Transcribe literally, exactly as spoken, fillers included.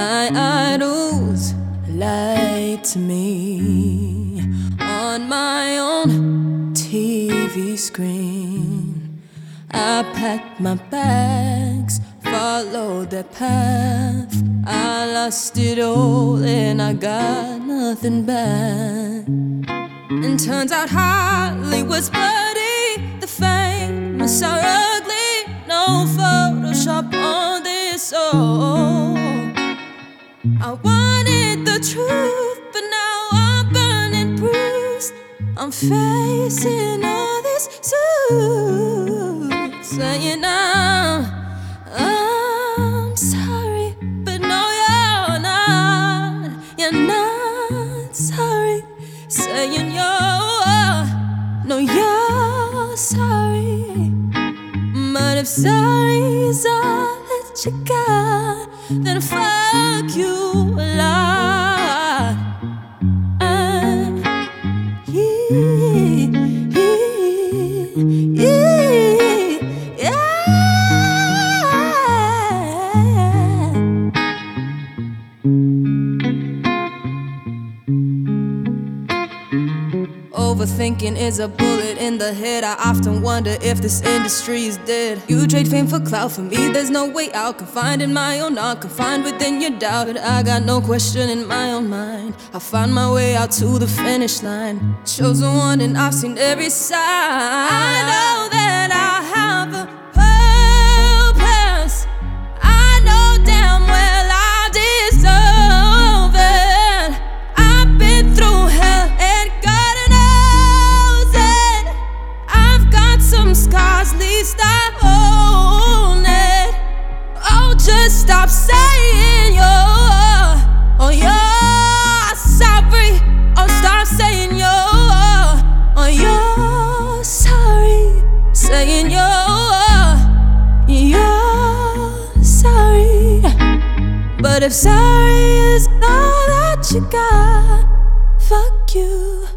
My idols lied to me on my own T V screen. I packed my bags, followed their path. I lost it all and I got nothing back. And turns out Hollywood's bloody, the famous are ugly. No Photoshop on this soul. I wanted the truth, but now I'm burning bruised. I'm facing all this soon, saying I'm, I'm sorry, but no, you're not. You're not sorry, saying you're, no, you're sorry. But if sorry is all that you got, then fuck you a lot. And yeah, yeah, yeah, Overthinking is a bullet in the head. I often wonder if this industry is dead. You trade fame for clout, for me there's no way out. Confined in my own art, confined within your doubt. But I got no question in my own mind. I find my way out to the finish line. Chosen one and I've seen every side. I know that I have a purpose. I know damn well I deserve it. I've been through hell and God knows it. I've got some scars, least I own it. Oh, just stop saying you're, oh, you're sorry. Oh, stop saying you're, oh, you're sorry. Saying you're, you're sorry. But if sorry is all that you got, fuck you.